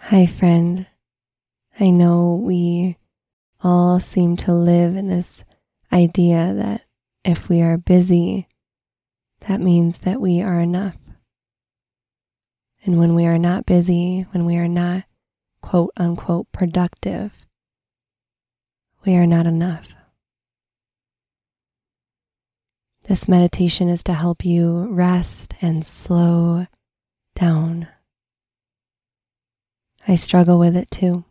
Hi, friend. I know we all seem to live in this idea that if we are busy, that means that we are enough. And when we are not busy, when we are not quote unquote productive, we are not enough. This meditation is to help you rest and slow down. I struggle with it too.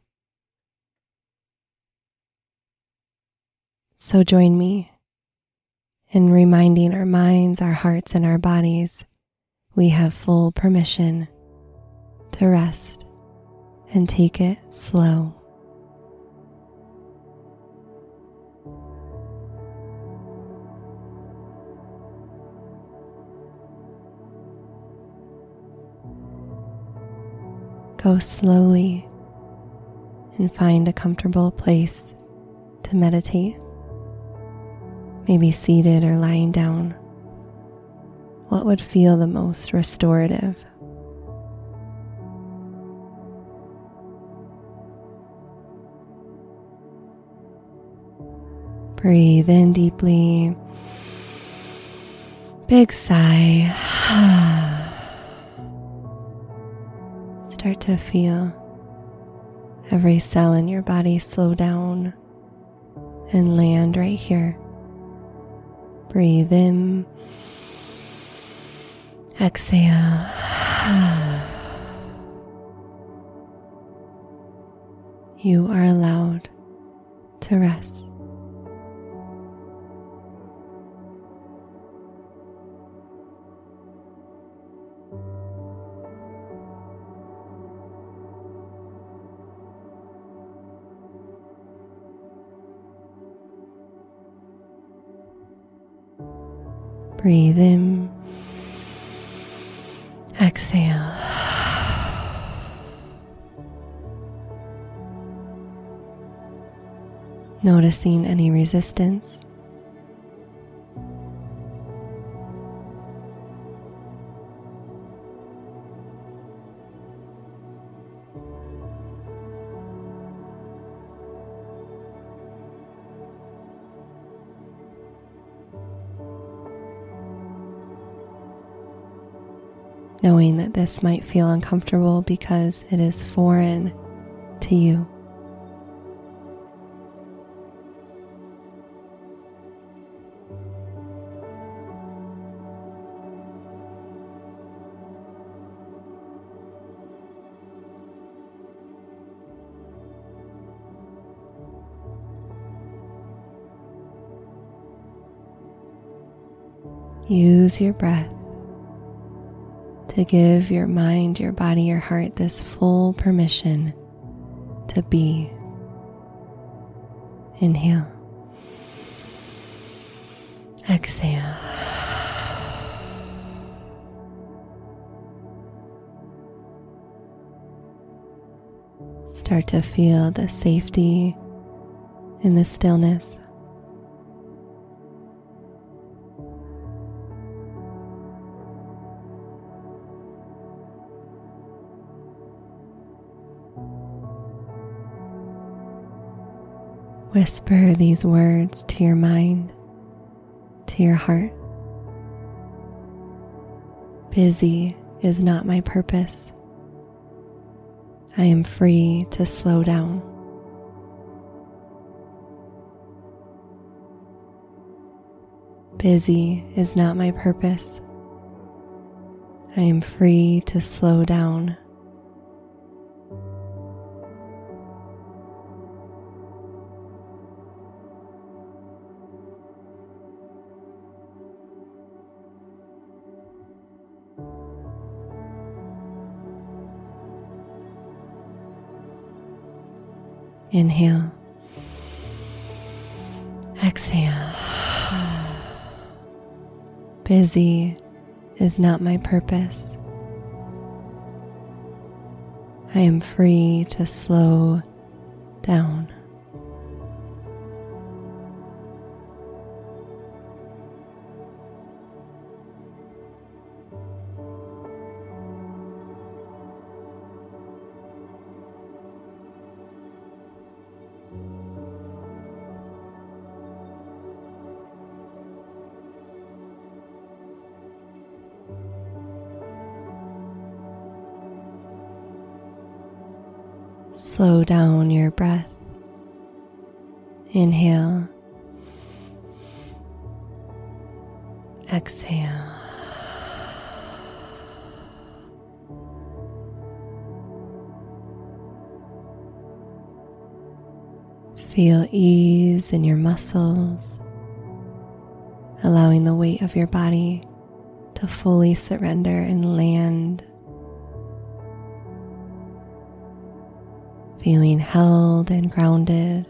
So join me in reminding our minds, our hearts, and our bodies we have full permission to rest and take it slow. Go slowly and find a comfortable place to meditate. Maybe seated or lying down. What would feel the most restorative? Breathe in deeply. Big sigh. Start to feel every cell in your body slow down and land right here. Breathe in. Exhale. You are allowed to rest. Breathe in. Exhale. Noticing any resistance. Knowing that this might feel uncomfortable because it is foreign to you. Use your breath to give your mind, your body, your heart this full permission to be. Inhale. Exhale. Start to feel the safety in the stillness. Whisper these words to your mind, to your heart. Busy is not my purpose. I am free to slow down. Busy is not my purpose. I am free to slow down. Inhale. Exhale. Busy is not my purpose. I am free to slow down. Slow down your breath. Inhale. Exhale. Feel ease in your muscles, allowing the weight of your body to fully surrender and land. Feeling held and grounded.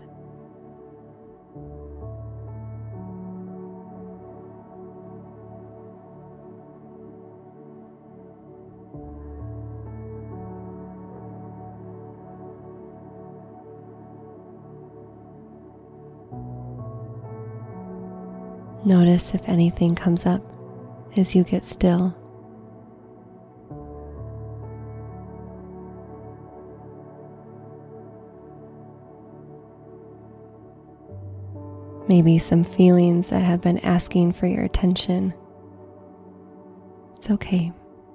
Notice if anything comes up as you get still. Maybe some feelings that have been asking for your attention. It's okay.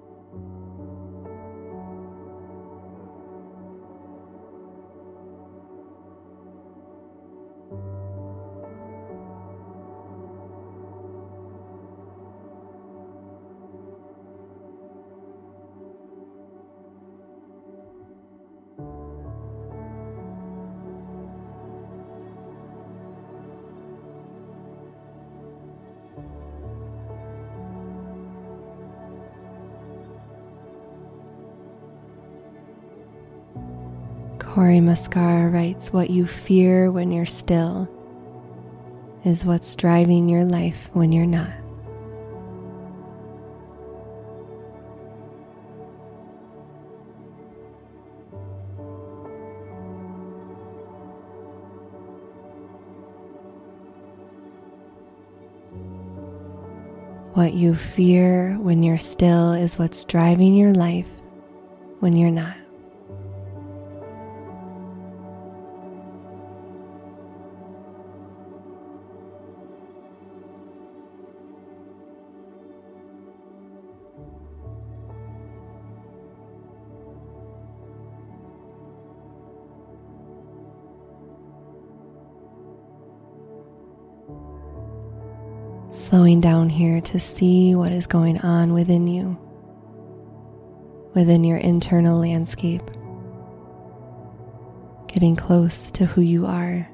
Cory Muscar writes, "What you fear when you're still is what's driving your life when you're not." What you fear when you're still is what's driving your life when you're not. Slowing down here to see what is going on within you, within your internal landscape, getting close to who you are.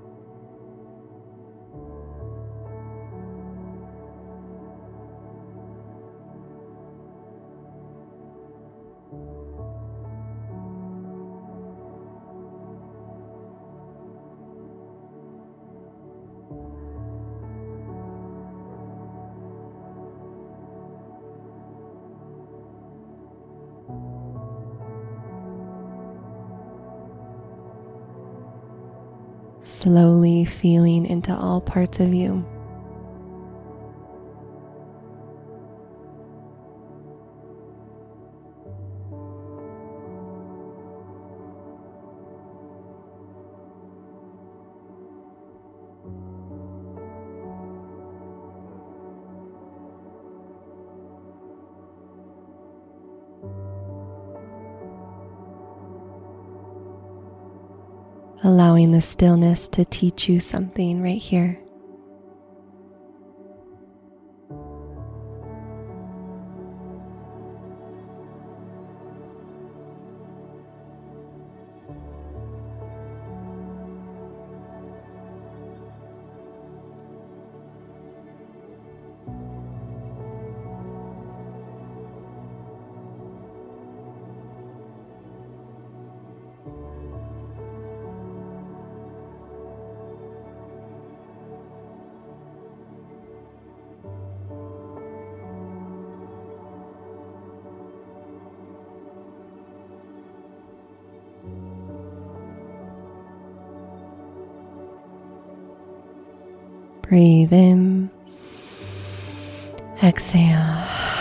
Slowly feeling into all parts of you. Allowing the stillness to teach you something right here. Breathe in, exhale.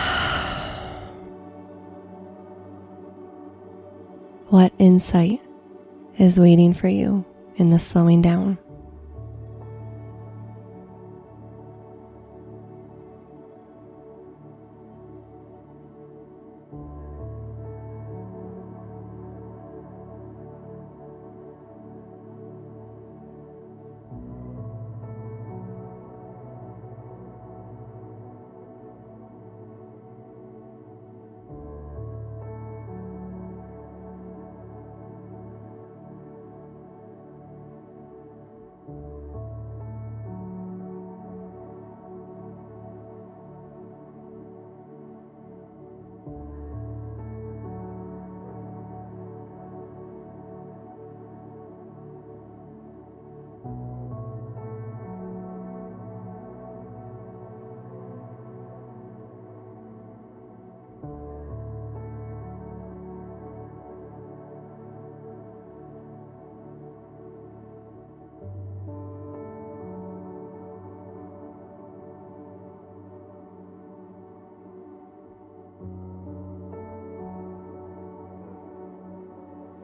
What insight is waiting for you in the slowing down?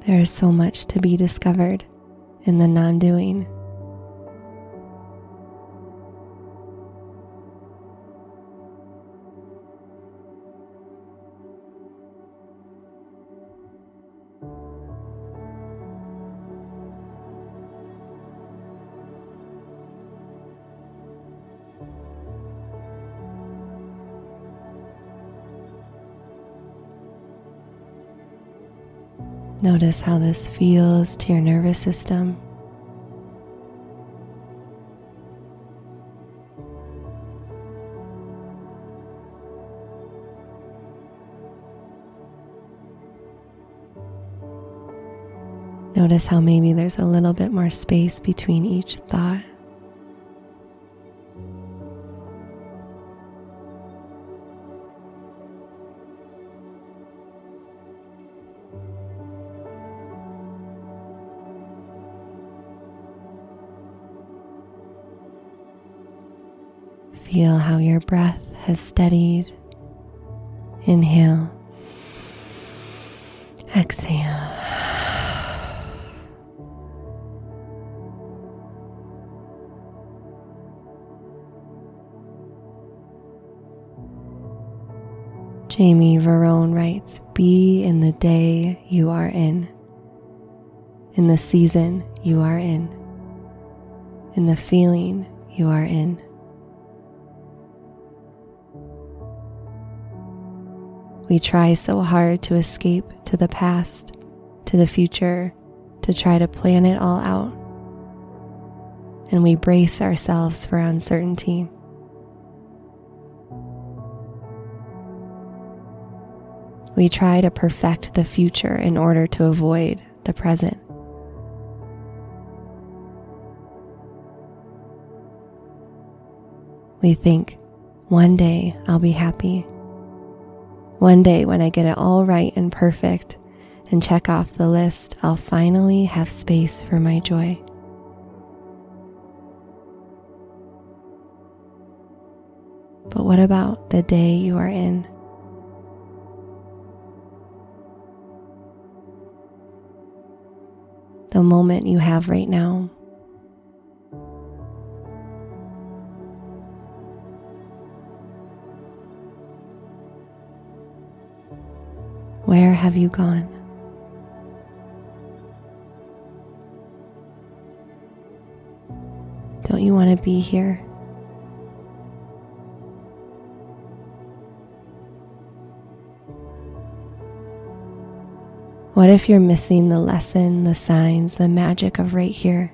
There is so much to be discovered in the non-doing. Notice how this feels to your nervous system. Notice how maybe there's a little bit more space between each thought. Feel how your breath has steadied. Inhale. Exhale. Jamie Verone writes, "Be in the day you are in the season you are in the feeling you are in." We try so hard to escape to the past, to the future, to try to plan it all out. And we brace ourselves for uncertainty. We try to perfect the future in order to avoid the present. We think, one day I'll be happy. One day when I get it all right and perfect and check off the list, I'll finally have space for my joy. But what about the day you are in? The moment you have right now. Where have you gone? Don't you want to be here? What if you're missing the lesson, the signs, the magic of right here?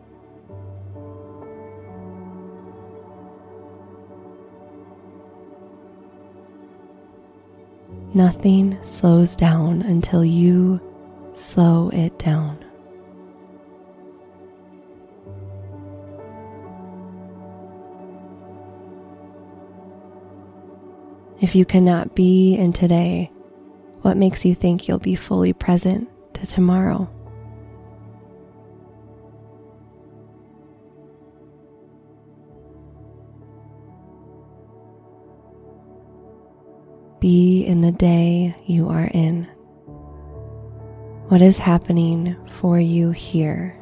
Nothing slows down until you slow it down. If you cannot be in today, what makes you think you'll be fully present to tomorrow? Be in the day you are in. What is happening for you here?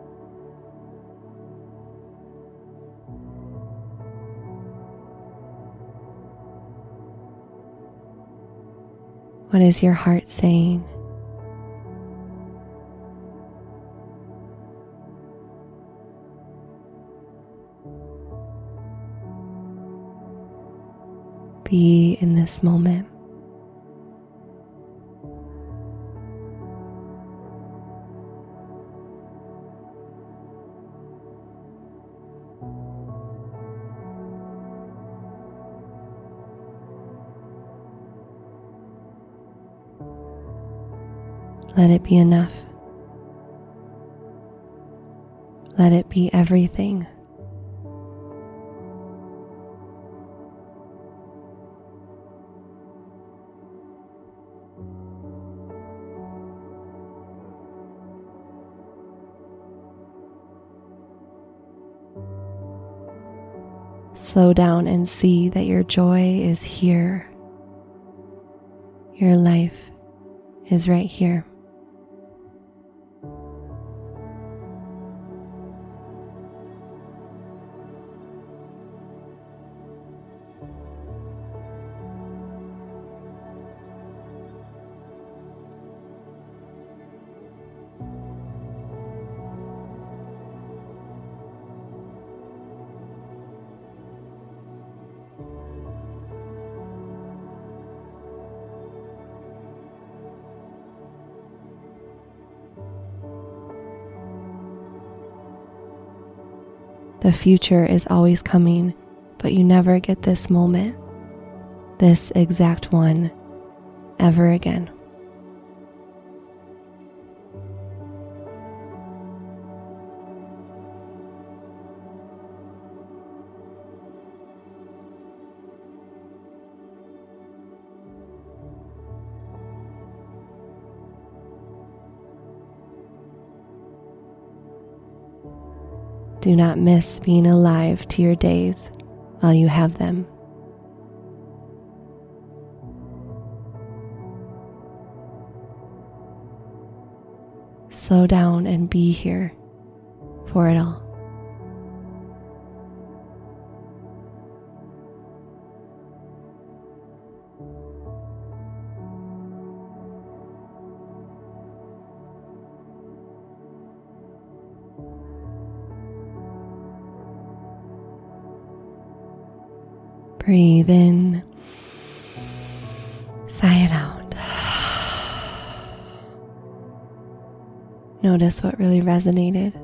What is your heart saying? Be in this moment. Let it be enough. Let it be everything. Slow down and see that your joy is here. Your life is right here. The future is always coming, but you never get this moment, this exact one, ever again. Do not miss being alive to your days while you have them. Slow down and be here for it all. Breathe in, sigh it out. Notice what really resonated.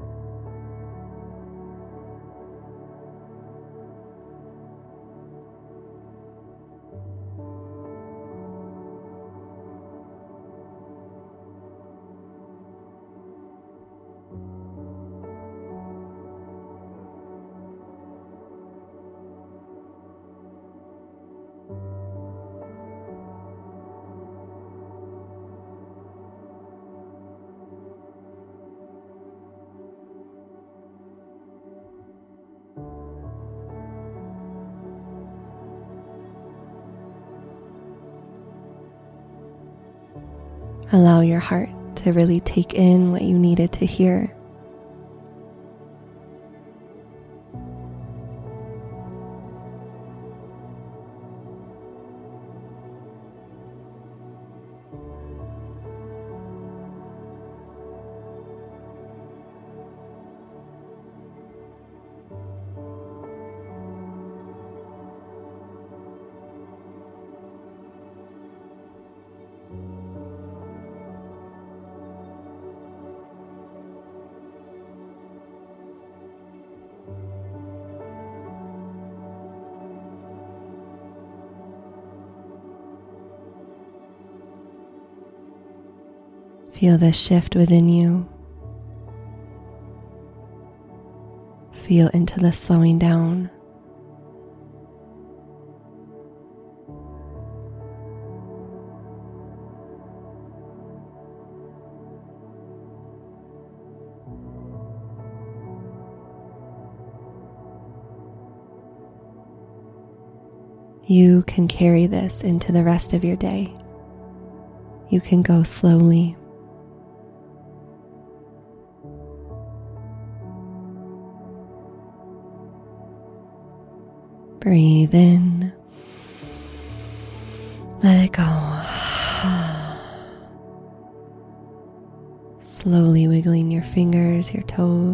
Allow your heart to really take in what you needed to hear. Feel the shift within you. Feel into the slowing down. You can carry this into the rest of your day. You can go slowly. Breathe in. Let it go. Slowly wiggling your fingers, your toes.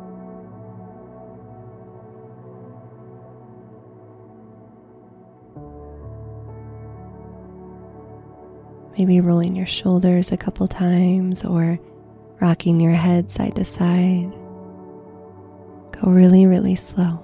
Maybe rolling your shoulders a couple times or rocking your head side to side. Go really, really slow.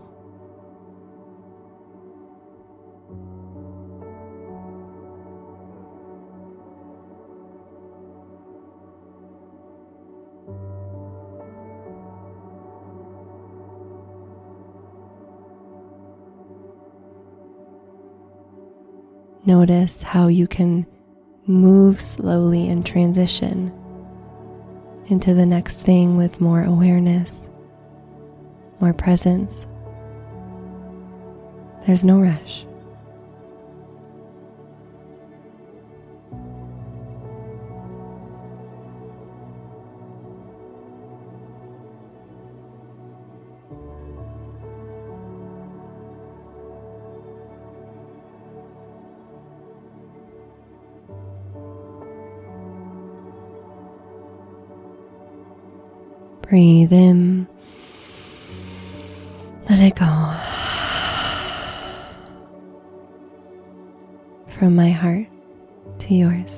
Notice how you can move slowly and transition into the next thing with more awareness, more presence. There's no rush. Breathe in, let it go. From my heart to yours.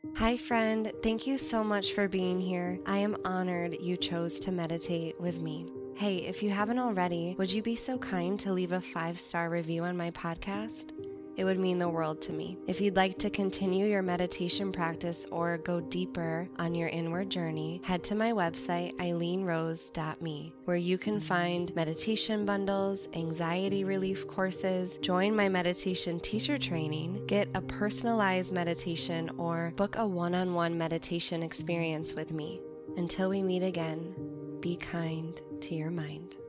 Hi, friend. Thank you so much for being here. I am honored you chose to meditate with me. Hey, if you haven't already, would you be so kind to leave a 5-star review on my podcast? It would mean the world to me. If you'd like to continue your meditation practice or go deeper on your inward journey, head to my website, eileenrose.me, where you can find meditation bundles, anxiety relief courses, join my meditation teacher training, get a personalized meditation, or book a one-on-one meditation experience with me. Until we meet again, be kind to your mind.